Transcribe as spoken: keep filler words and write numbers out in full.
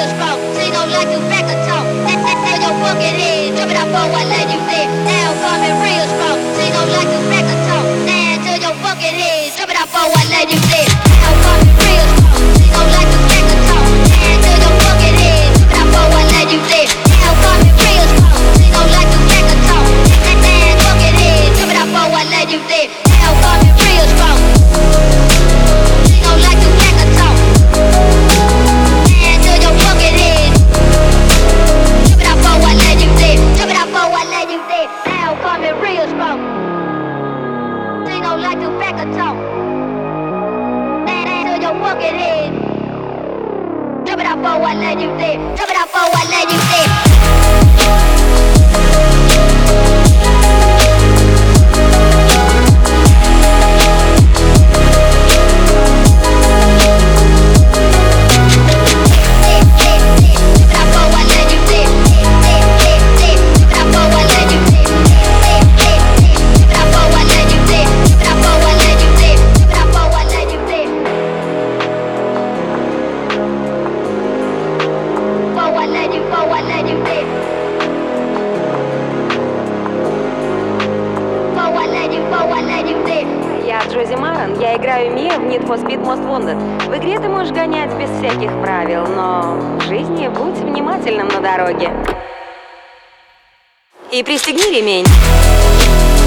real strong. She don't like to back a talk. Tell your fucking head, jump it up for what let you say. Now coming real strong. She don't like to back a talk. Now tell your fucking head, jump it up for what let you say. Now coming real strong. She don't like to back a talk. Now tell your fucking head, jump it up for what let you say. Now coming real strong. She don't like to back a talk. Now fucking head, jump it up for what let you say. Now coming real strong. She don't like to back a talk. Now tell your fucking head. Jump it up for what let you say. Jump it up for what let you say. Now coming real strong. She don't like to back a talk. Now tell your fucking head. Jump it up for what let you say. Jump it up for what let you say. Я Джози Маран, я играю Мия в Need for Speed Most Wanted. В игре ты можешь гонять без всяких правил, но в жизни будь внимательным на дороге. И пристегни ремень.